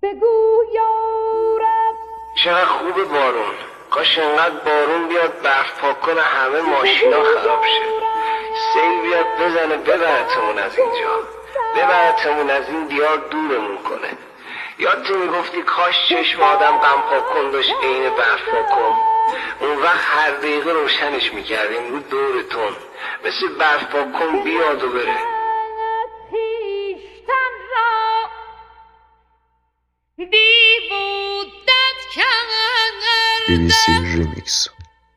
بگو یارب. چقدر خوبه بارون، کاش انقدر بارون بیاد برف پاک کنه همه ماشینا خراب شه، سیل بیاد بزنه ببرتمون از اینجا، ببرتمون از این دیار دورمون کنه. یادت میگفتی کاش چشم آدم غم پاک کن داشت عین برف پاک کن، اون وقت هر دقیقه روشنش میکردیم رو دورتون، مثل برف پاک کن بیاد و بره. خویشتن را دیوودت کرد. BBC ریمیکس.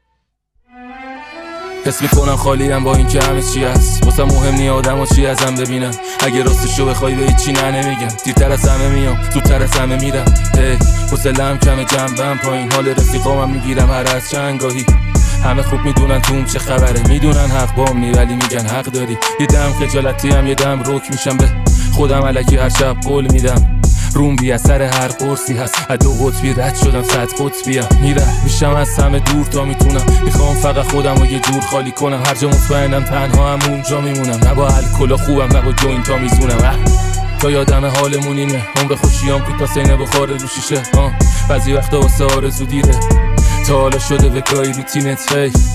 حس میکنم خالیم با این که همه چی هست، واسه مهم نی آدم و چی ازم ببینم، اگه راستشو بخوای به هیچی نمیگم، دیرتر از همه میام زودتر از همه میرم. حوصله‌ام کمه جنبم پایین، حال رفیقامم میگیرم هر از چندگاهی. همه خوب میدونن توم چه خبره، میدونن حق بام نی ولی میگن حق داری. یه دم خجالتی هم یه دم رک میشم به خودم، الکی هر شب قول میدم روم بی اثر هر قرصی هست، از 2 قطبی رد شدم 100 قطبیم، میرم میشم از همه دور تا میتونم، میخوام فقط خودم رو یه جور خالی کنم، هر جا مطمئنم تنها هم اونجا میمونم، نه با الکل خوبم نه با جوینتا میزونم. تا یادم حالمون اینه، عمر خوشیام کوتاه سینه بخاره رو شیشه، بعضی وقتا واسه آرزو دیره، تا حالا شده وکایی روتینت.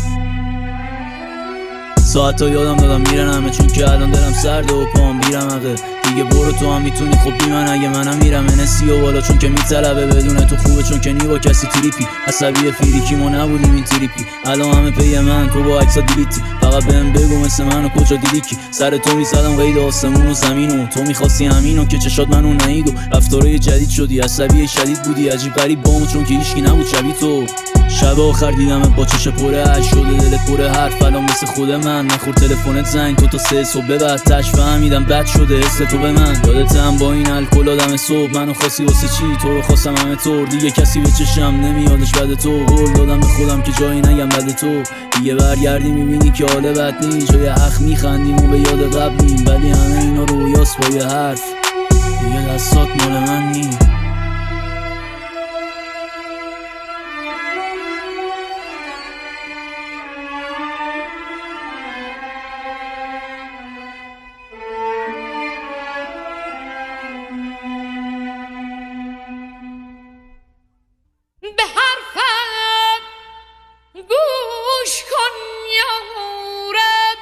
ساعتا یادم دادم میرن همه، چون که الان دلم سرده و پام بیرم عقه دیگه. برو تو هم میتونی خب بی من، اگه منم میرم انسی و بالا، چون که میطلبه بدون تو خوبه، چون که نی با کسی تریپی عصبی فریکی ما نبودیم این تریپی، الان همه پی من تو با عکسا دیلیتی، فقط بهم بگو مثل منو کجا دیدی کی، سر تو میزدم قید آسمون و زمین و تو میخواستی همینو که چشات منو نهید و رفتارای جدید شدی، عصبی شدید بودی عجیب غریب بامو، چون که هیچکی نبود شبیه تو. شب آخر دیدمت با چش پره اش شده دلت پره حرف، الان مثل خود من نخور تلفنت زنگ تو تا 3 صبح بعد تش فهمیدم بد شده حس تو به من، یادتم با این الکل آدم صبح منو خواستی واسه چی، تو رو خواستم همه طور، دیگه کسی به چشم نمیادش بعد تو، قول دادم به خودم که جایی نگم بعد تو، دیگه برگردی میبینی که حال بد نی، جای حق میخندیم و به یاد قبلیم، ولی همه اینا رویاست با یه حرف، دیگه دستات مال من نی. به حرفم گوش کن یارب،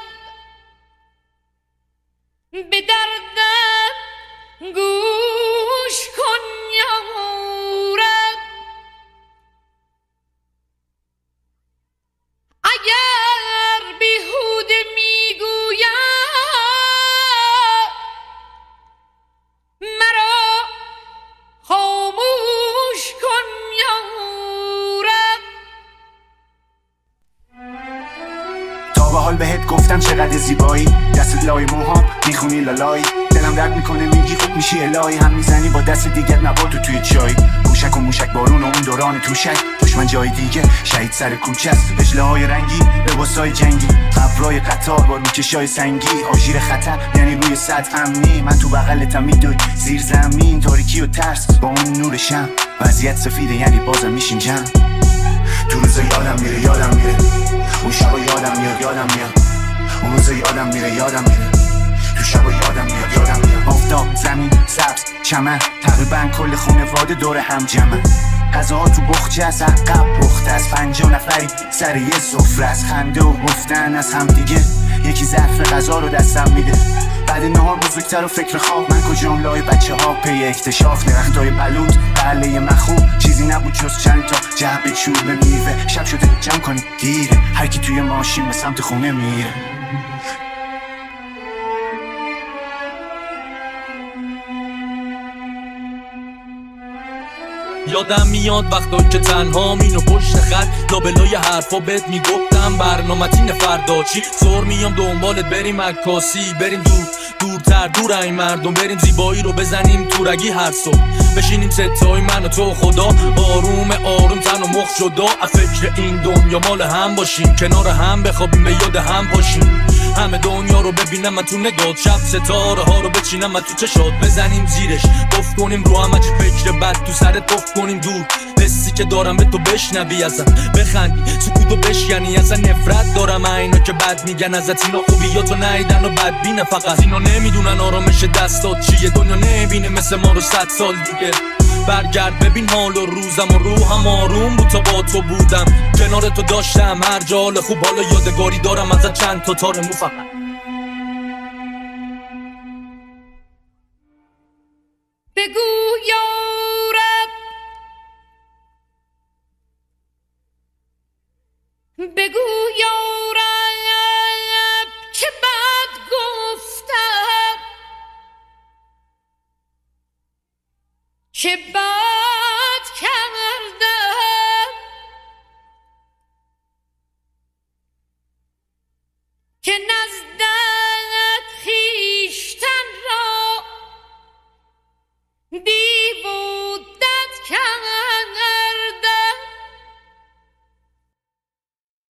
به دردم گوش کن یارب، اگر بیهوده میگویم مرا خاموش کن یارب. تا به حال بهت گفتم چقدر زیبایی، دست لای موهام میخونی لالایی، دلم درد میکنه میگی خوب میشی الهی، هم میزنی با دست دیگه نباتو توی چای، گوشک و موشک بارون و اون دوران توشک، دشمن جای دیگه شهید سر کوچه است، اجله های رنگی لباسای جنگی، قبرای قطار با روکشای سنگی، آژیر خطر یعنی روی سطح امنی، من تو بغلتم میدوی زیر زمین، تاریکی و ترس با اون نور شم، وضعیت سفیده یعنی بازم میشین جمع، تو روزا یادم میره اون شبا یادم میاد اون روزا یادم میره تو شبا یادم میاد آفتاب زمین سبز چمن، تقریبا کل خانواده دور هم جمعن، غذاها تو بخچه از عقب پخته است، 50 نفری سر یه سفره است، خنده و گفتن از هم دیگه، یکی ظرف غذا رو دستم میده، بعد نهار بزرگتر و فکر خواب، من کجام لای بچه ها پی اکتشاف، درختای بلوط قله مخوب، چیزی نبود جز چند تا جعبه چوب میوه، شب شده جمع کنی دیره، هر کی توی ماشین به سمت خونه میره. یادم میاد وقتا که تنها مینو پشت خط لابلای حرفا بهت میگفتم برنامه‌تین فردا چی، زور میام دنبالت بریم عکاسی، بریم دورتر دور این مردم، بریم زیبایی رو بزنیم تو رگی هر صبح، بشینیم ستای من و تو خدا، آروم تن و مخ جدا، فکر این دنیا مال هم باشیم، کنار هم بخوابیم به یاد هم باشیم، همه دنیا رو ببینم من تو نگات، شب ستاره ها رو بچینم من تو چشات، بزنیم زیرش گفت کنیم رو هم فکر بد تو سرت گفت کنیم دور، حسی که دارم به تو بشنوی ازم بخندی، سکوتو بشکنی ازن، نفرت دارم اینا که بد میگن ازت، اینا خوبیاتو نیدن و بدبینه، فقط اینا نمیدونن آرامش دستات چیه، دنیا نمیبینه مثل ما رو 100 سال دیگه، برگرد ببین حال و روزم و روحم آروم بود تا با تو بودم، کنار تو داشتم هر جا حال خوب، حالا یادگاری دارم ازت چند تا تار مو فقط. بگو یا رب، بگو یا رب چه بد گفتم، چه بد